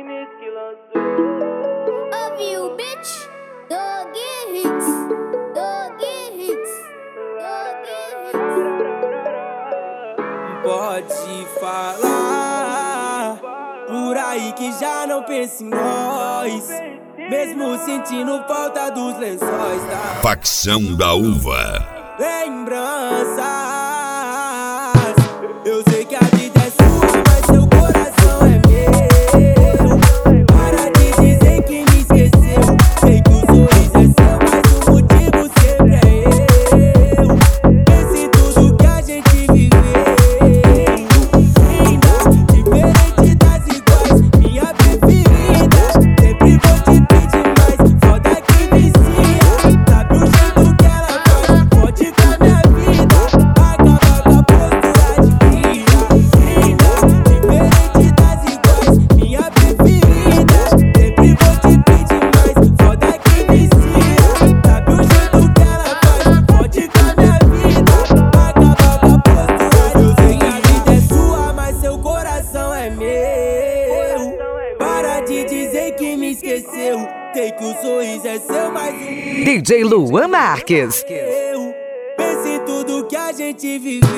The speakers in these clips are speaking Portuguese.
Kimis que lançou. Ouviu, bitch? Dog hits, dog hits, dog hits. Pode falar por aí que já não pensa em nós, mesmo sentindo falta dos lençóis da Facção da Uva. lembranças. Eu sei que a vida é sua, mas seu coração é meu. Para de dizer que me esqueceu. Sei que o sorriso é seu, mas o motivo sempre é eu. Pense em tudo que a gente viveu. Linda, diferente das iguais, minha preferida. Sempre vou te pedir mais, foda que vicia. Sabe o jeito que ela faz, pode com a minha vida. Acaba com a postura de cria. Linda, diferente das iguais, minha preferida. Sempre vou te pedir mais, foda que vicia. Sabe o jeito que ela faz, pode com a minha vida. Acaba com a postura. Eu sei que a vida é sua, mas seu coração é meu. Para de dizer que me esqueceu. Sei que o sorriso é seu, mas o DJ Luan Marques. eu pense em tudo que a gente viveu.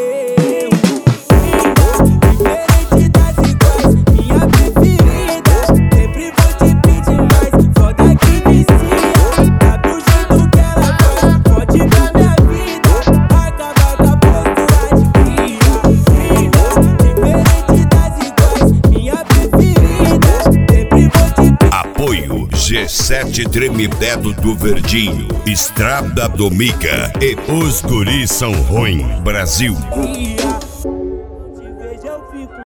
Diferente das iguais, minha preferida. Sempre vou te pedir mais, foda que vicia. Sabe o jeito que ela faz, pode com a minha vida. Acaba com a postura de cria. Diferente das iguais, minha preferida. Sempre vou te pedir. Apoio G7 Tremidedo do Verdinho, Estrada do Mica e Os Guris São Ruim, Brasil.